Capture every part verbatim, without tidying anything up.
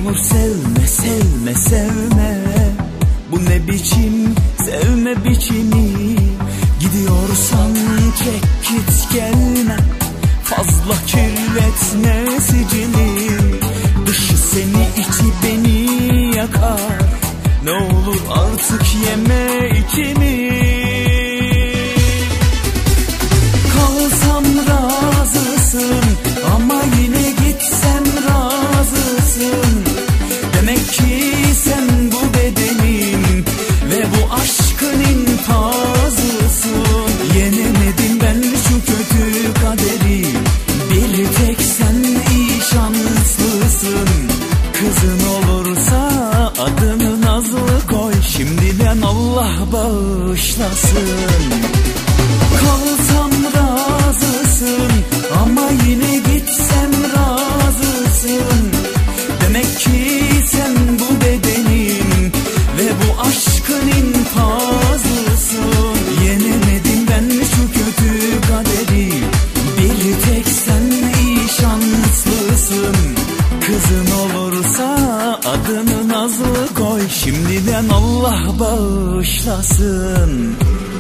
olur sevme sevme sevme. Bu ne biçim sevme biçimi? Gidiyorsan çek git gelme, fazla kirletme sicili. Dışı seni içi beni yakar, ne olur artık yeme ikimi. Kalsam razısın ama yine gitsem razısın. Demek ki sen bu bedenim ve bu aşkın infazısın. Yenemedim ben şu kötü kaderi, bir tek sen iyi şanslısın. Kızın olursa adını Nazlı koy, şimdiden Allah bağışlasın. Kalsam razısın ama yine gitsem razısın. Demek ki sen bu bedenim ve bu aşkın infazısın. Yenemedim ben şu kötü kaderi, bir tek sen iyi şanslısın. Kızın olursa adını Nazlı koy, şimdiden Allah bağışlasın.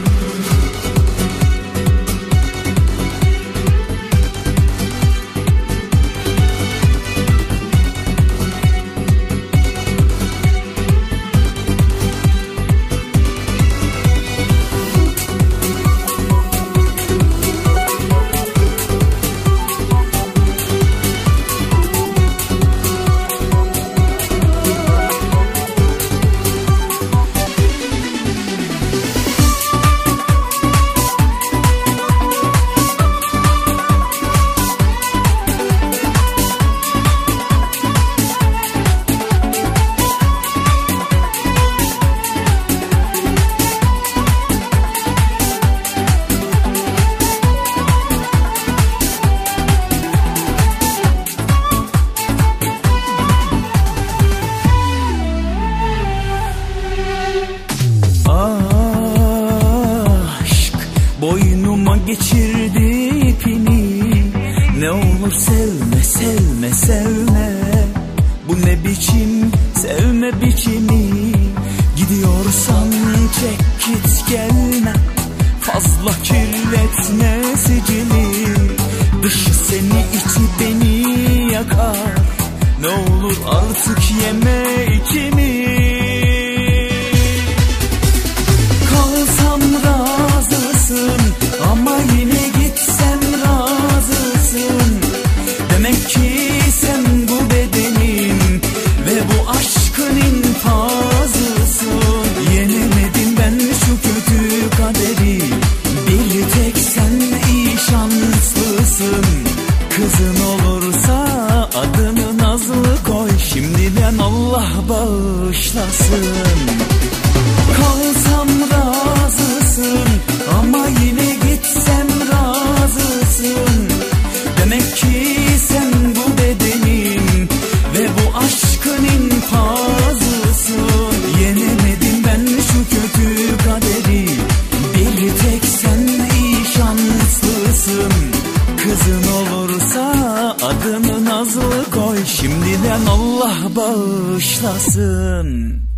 Boynuma geçirdi ipini, ne olur sevme sevme sevme. Bu ne biçim sevme biçimi? Gidiyorsan çek git gelme, fazla kirletme sicili. Dışı seni içi beni yakar, ne olur artık yeme ikimi. Kalsam razısın ama yine gitsem razısın. Demek ki sen bu bedenim ve bu aşkın infazısın. Yenemedim ben şu kötü kaderi, bir tek sen iyi şanslısın. Kızın olursa adını Nazlı koy, şimdiden Allah bağışlasın. Kalsam razısın ama yine gitsem razısın. Demek ki sen bu bedenim ve bu aşkın infazısın. Yenemedim ben şu kötü kaderi, bir tek sen iyi şanslısın. Kızın olursa adını Nazlı koy, şimdiden Allah bağışlasın.